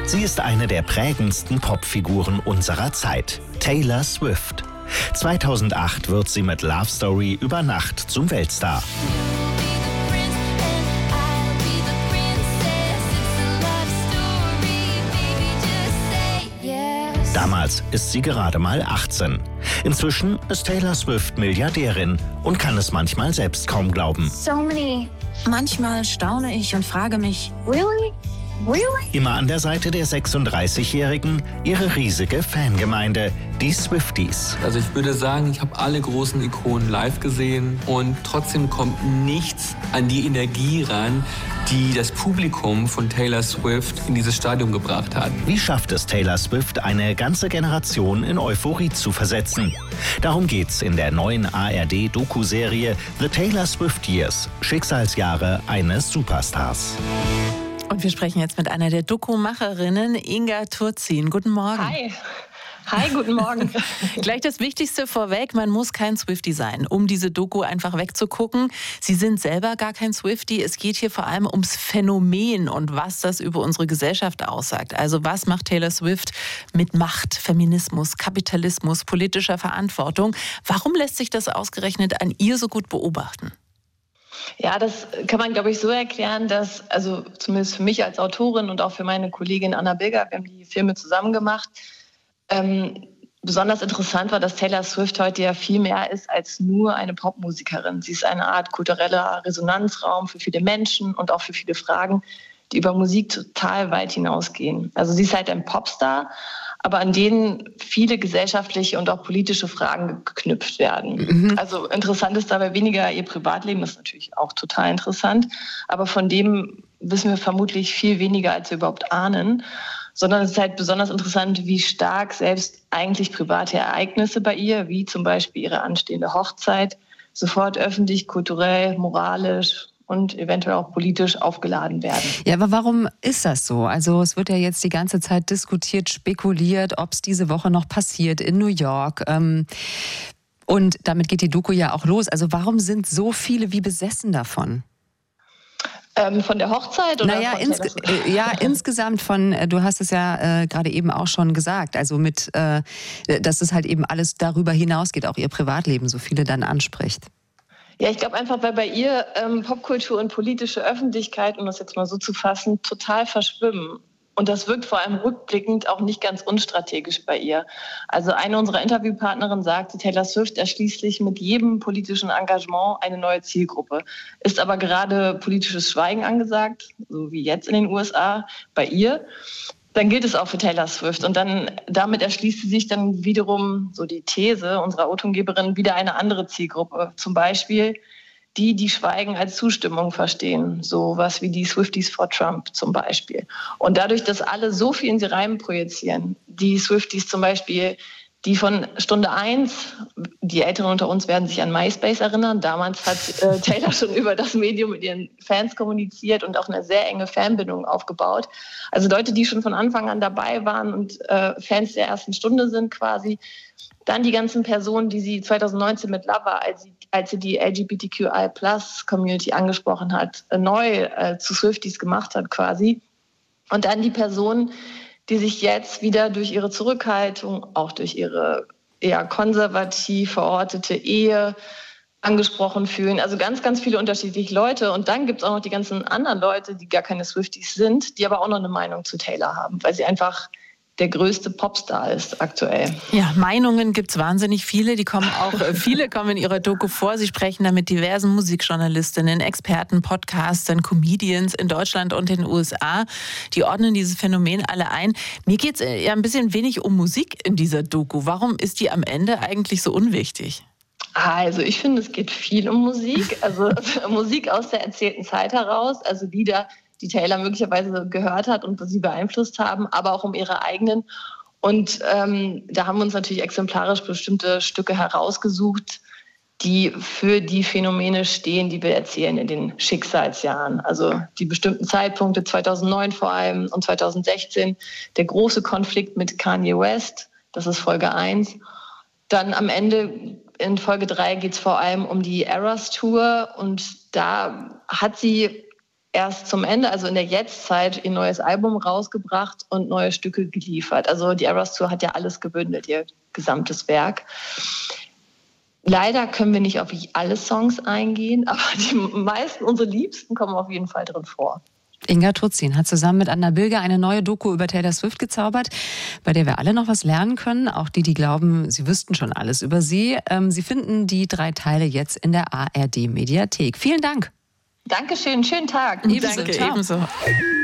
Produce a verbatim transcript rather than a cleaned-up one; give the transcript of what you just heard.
Sie ist eine der prägendsten Popfiguren unserer Zeit, Taylor Swift. zweitausendacht wird sie mit Love Story über Nacht zum Weltstar. Damals ist sie gerade mal achtzehn. Inzwischen ist Taylor Swift Milliardärin und kann es manchmal selbst kaum glauben. So many. Manchmal staune ich und frage mich, Really? Really? Immer an der Seite der sechsunddreißigjährigen ihre riesige Fangemeinde, die Swifties. Also ich würde sagen, ich habe alle großen Ikonen live gesehen und trotzdem kommt nichts an die Energie ran, die das Publikum von Taylor Swift in dieses Stadion gebracht hat. Wie schafft es Taylor Swift, eine ganze Generation in Euphorie zu versetzen? Darum geht's in der neuen A R D-Doku-Serie The Taylor Swift Years, Schicksalsjahre eines Superstars. Und wir sprechen jetzt mit einer der Doku-Macherinnen, Inga Turzin. Guten Morgen. Hi. Hi, guten Morgen. Gleich das Wichtigste vorweg, man muss kein Swiftie sein, um diese Doku einfach wegzugucken. Sie sind selber gar kein Swiftie. Es geht hier vor allem ums Phänomen und was das über unsere Gesellschaft aussagt. Also was macht Taylor Swift mit Macht, Feminismus, Kapitalismus, politischer Verantwortung? Warum lässt sich das ausgerechnet an ihr so gut beobachten? Ja, das kann man, glaube ich, so erklären, dass, also zumindest für mich als Autorin und auch für meine Kollegin Anna Bilger, wir haben die Filme zusammen gemacht, ähm, besonders interessant war, dass Taylor Swift heute ja viel mehr ist als nur eine Popmusikerin. Sie ist eine Art kultureller Resonanzraum für viele Menschen und auch für viele Fragen, die über Musik total weit hinausgehen. Also sie ist halt ein Popstar, aber an denen viele gesellschaftliche und auch politische Fragen geknüpft werden. Mhm. Also interessant ist dabei weniger ihr Privatleben, das ist natürlich auch total interessant, aber von dem wissen wir vermutlich viel weniger, als wir überhaupt ahnen, sondern es ist halt besonders interessant, wie stark selbst eigentlich private Ereignisse bei ihr, wie zum Beispiel ihre anstehende Hochzeit, sofort öffentlich, kulturell, moralisch und eventuell auch politisch aufgeladen werden. Ja, aber warum ist das so? Also es wird ja jetzt die ganze Zeit diskutiert, spekuliert, ob es diese Woche noch passiert in New York. Ähm, und damit geht die Doku ja auch los. Also warum sind so viele wie besessen davon? Ähm, von der Hochzeit? Oder naja, von ins, äh, ja, insgesamt von, äh, du hast es ja äh, gerade eben auch schon gesagt, also mit, äh, dass es halt eben alles darüber hinausgeht, auch ihr Privatleben, so viele dann anspricht. Ja, ich glaube einfach, weil bei ihr ähm, Popkultur und politische Öffentlichkeit, um das jetzt mal so zu fassen, total verschwimmen. Und das wirkt vor allem rückblickend auch nicht ganz unstrategisch bei ihr. Also eine unserer Interviewpartnerinnen sagte, Taylor Swift erschließt sich mit jedem politischen Engagement eine neue Zielgruppe. Ist aber gerade politisches Schweigen angesagt, so wie jetzt in den U S A, bei ihr. Dann gilt es auch für Taylor Swift. Und dann damit erschließt sie sich dann wiederum, so die These unserer O-Tongeberin, wieder eine andere Zielgruppe. Zum Beispiel die, die Schweigen als Zustimmung verstehen. So was wie die Swifties for Trump zum Beispiel. Und dadurch, dass alle so viel in sie rein projizieren, die Swifties zum Beispiel, die von Stunde eins, die Älteren unter uns werden sich an MySpace erinnern. Damals hat äh, Taylor schon über das Medium mit ihren Fans kommuniziert und auch eine sehr enge Fanbindung aufgebaut. Also Leute, die schon von Anfang an dabei waren und äh, Fans der ersten Stunde sind quasi. Dann die ganzen Personen, die sie zweitausendneunzehn mit Lover, als sie, als sie die L G B T Q I Plus Community angesprochen hat, äh, neu äh, zu Swifties gemacht hat quasi. Und dann die Personen, die sich jetzt wieder durch ihre Zurückhaltung, auch durch ihre eher konservativ verortete Ehe angesprochen fühlen. Also ganz, ganz viele unterschiedliche Leute. Und dann gibt es auch noch die ganzen anderen Leute, die gar keine Swifties sind, die aber auch noch eine Meinung zu Taylor haben, weil sie einfach der größte Popstar ist aktuell. Ja, Meinungen gibt's wahnsinnig viele. Die kommen auch, viele kommen in ihrer Doku vor. Sie sprechen da mit diversen Musikjournalistinnen, Experten, Podcastern, Comedians in Deutschland und in den U S A. Die ordnen dieses Phänomen alle ein. Mir geht's ja ein bisschen wenig um Musik in dieser Doku. Warum ist die am Ende eigentlich so unwichtig? Also ich finde, es geht viel um Musik. Also Musik aus der erzählten Zeit heraus, also Lieder, die Taylor möglicherweise gehört hat und sie beeinflusst haben, aber auch um ihre eigenen. Und ähm, da haben wir uns natürlich exemplarisch bestimmte Stücke herausgesucht, die für die Phänomene stehen, die wir erzählen in den Schicksalsjahren. Also die bestimmten Zeitpunkte, zweitausendneun vor allem und zweitausendsechzehn, der große Konflikt mit Kanye West, das ist Folge eins. Dann am Ende in Folge drei geht es vor allem um die Eras Tour und da hat sie erst zum Ende, also in der Jetztzeit, ihr neues Album rausgebracht und neue Stücke geliefert. Also die Eras Tour hat ja alles gebündelt, ihr gesamtes Werk. Leider können wir nicht auf alle Songs eingehen, aber die meisten, unsere Liebsten, kommen auf jeden Fall drin vor. Inga Turzin hat zusammen mit Anna Bilger eine neue Doku über Taylor Swift gezaubert, bei der wir alle noch was lernen können, auch die, die glauben, sie wüssten schon alles über sie. Ähm, sie finden die drei Teile jetzt in der A R D-Mediathek. Vielen Dank. Dankeschön, schönen Tag. Ebenso. Danke, ebenso.